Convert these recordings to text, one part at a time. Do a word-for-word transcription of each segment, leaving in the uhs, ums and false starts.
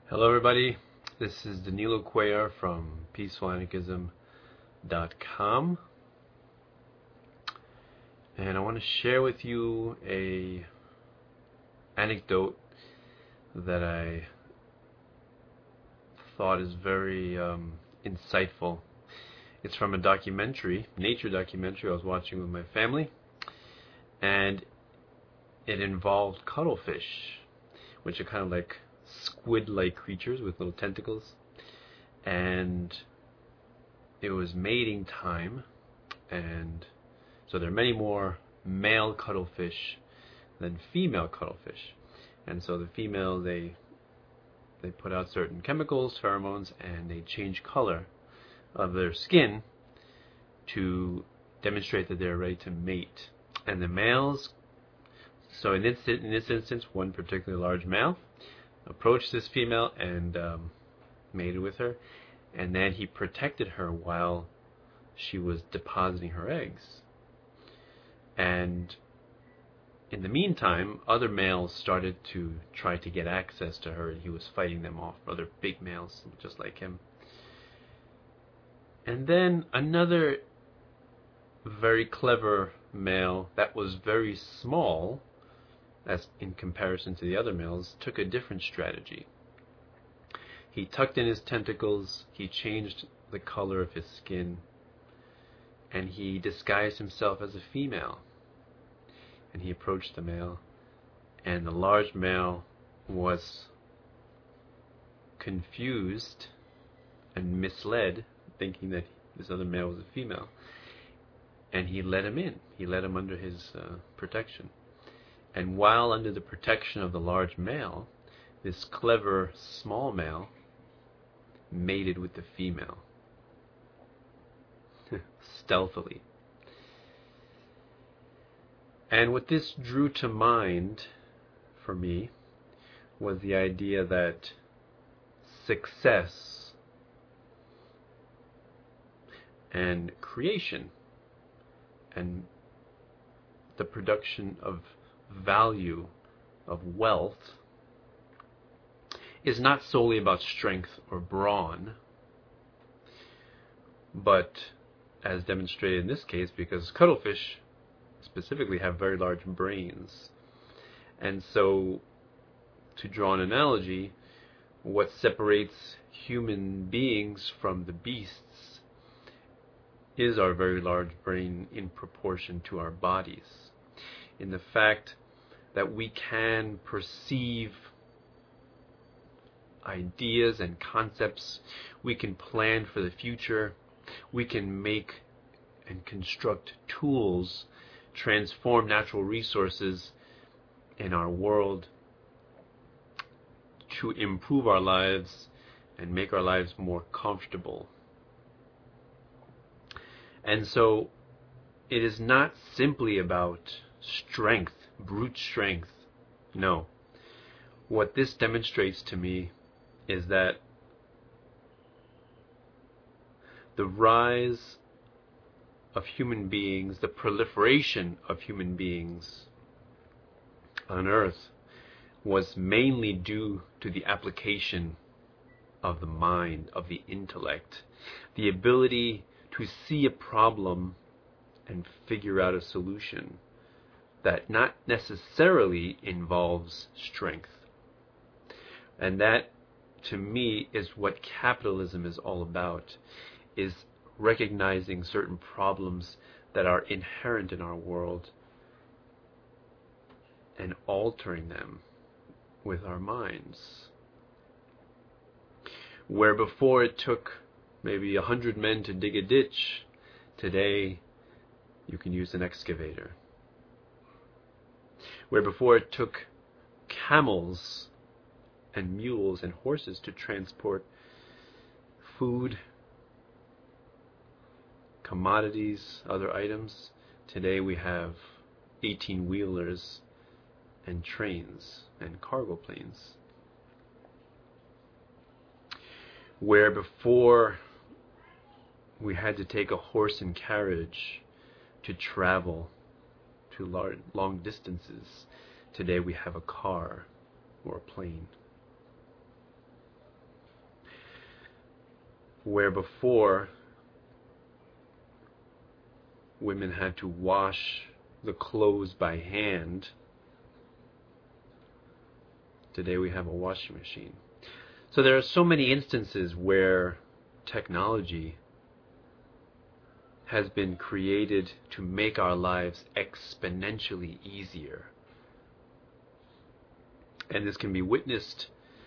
Hello everybody, this is Danilo Cuellar from peaceful anarchism dot com, and I want to share with you a anecdote that I thought is very um, insightful. It's from a documentary, nature documentary I was watching with my family, and it involved cuttlefish, which are kind of like squid-like creatures with little tentacles, and it was mating time, and so there are many more male cuttlefish than female cuttlefish, and so the female they they put out certain chemicals, pheromones, and they change color of their skin to demonstrate that they're ready to mate. And the males, so in this in this instance, one particularly large male approached this female and um, mated with her, and then he protected her while she was depositing her eggs. And in the meantime, other males started to try to get access to her, and he was fighting them off, other big males just like him. And then another very clever male that was very small as in comparison to the other males, took a different strategy. He tucked in his tentacles, he changed the color of his skin, and he disguised himself as a female. And he approached the male, and the large male was confused and misled, thinking that this other male was a female. And he let him in. He let him under his uh, protection. And while under the protection of the large male, this clever small male mated with the female. Stealthily. And what this drew to mind for me was the idea that success and creation and the production of value, of wealth, is not solely about strength or brawn, but as demonstrated in this case, because cuttlefish specifically have very large brains. And so, to draw an analogy, what separates human beings from the beasts is our very large brain in proportion to our bodies, in the fact that we can perceive ideas and concepts, we can plan for the future, we can make and construct tools, transform natural resources in our world to improve our lives and make our lives more comfortable. And so it is not simply about strength, brute strength. No. What this demonstrates to me is that the rise of human beings, the proliferation of human beings on Earth, was mainly due to the application of the mind, of the intellect, the ability to see a problem and figure out a solution that not necessarily involves strength. And that, to me, is what capitalism is all about, is recognizing certain problems that are inherent in our world and altering them with our minds. Where before it took maybe a hundred men to dig a ditch, today you can use an excavator. Where before it took camels and mules and horses to transport food, commodities, other items, today we have eighteen-wheelers and trains and cargo planes. Where before we had to take a horse and carriage to travel to large, long distances, today we have a car or a plane. where before women had to wash the clothes by hand, today we have a washing machine. So there are so many instances where technology has been created to make our lives exponentially easier. And this can be witnessed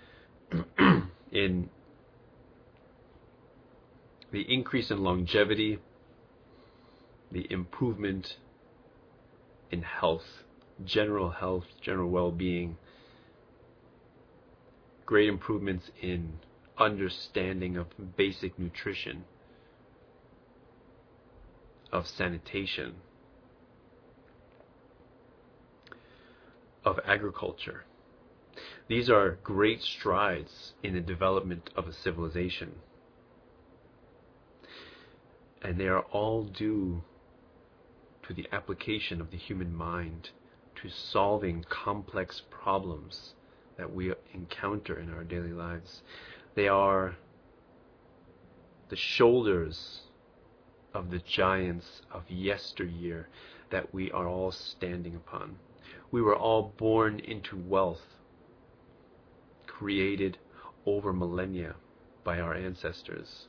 in the increase in longevity, the improvement in health, general health, general well-being, great improvements in understanding of basic nutrition, of sanitation, of agriculture. These are great strides in the development of a civilization. And they are all due to the application of the human mind to solving complex problems that we encounter in our daily lives. They are the shoulders of the giants of yesteryear that we are all standing upon. We were all born into wealth, created over millennia by our ancestors.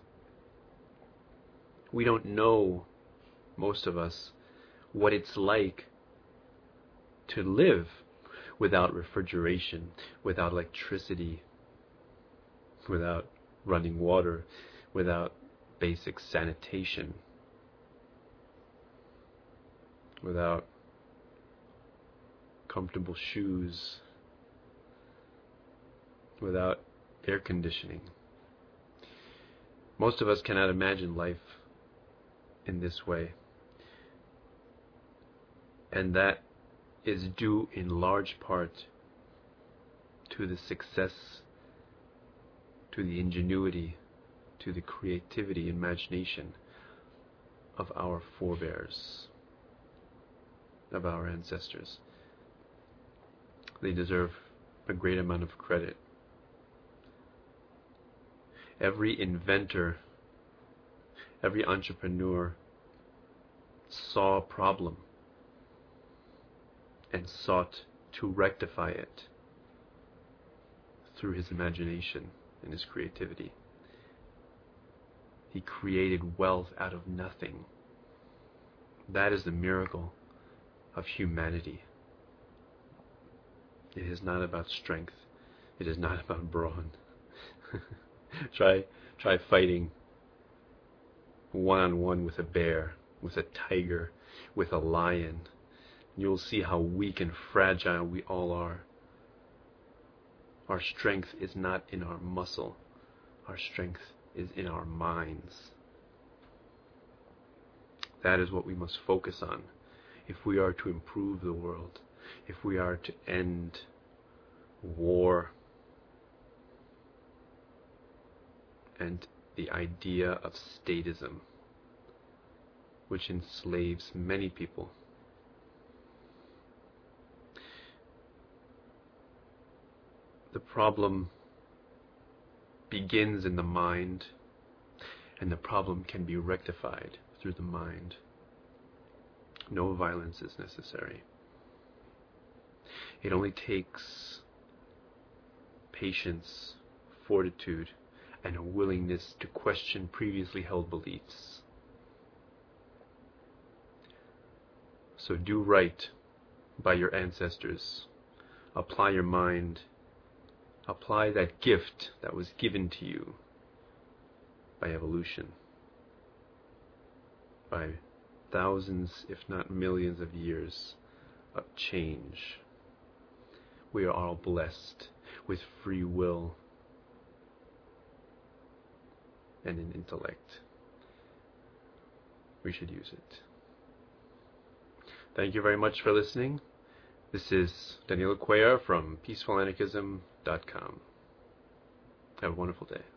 We don't know, most of us, what it's like to live without refrigeration, without electricity, without running water, without basic sanitation, without comfortable shoes, without air conditioning. Most of us cannot imagine life in this way. And that is due in large part to the success, to the ingenuity, to the creativity, imagination of our forebears, of our ancestors. They deserve a great amount of credit. Every inventor, every entrepreneur saw a problem and sought to rectify it through his imagination and his creativity. He created wealth out of nothing. That is the miracle of humanity. It is not about strength. It is not about brawn. try, try fighting one-on-one with a bear, with a tiger, with a lion. You'll see how weak and fragile we all are. Our strength is not in our muscle. Our strength is in our minds. That is what we must focus on if we are to improve the world, if we are to end war and the idea of statism, which enslaves many people. The problem begins in the mind, and the problem can be rectified through the mind. No violence is necessary. It only takes patience, fortitude, and a willingness to question previously held beliefs. So do right by your ancestors. Apply your mind. Apply that gift that was given to you by evolution, by thousands, if not millions of years of change. We are all blessed with free will and an intellect. We should use it. Thank you very much for listening. This is Daniel Cuellar from peaceful anarchism dot com. Have a wonderful day.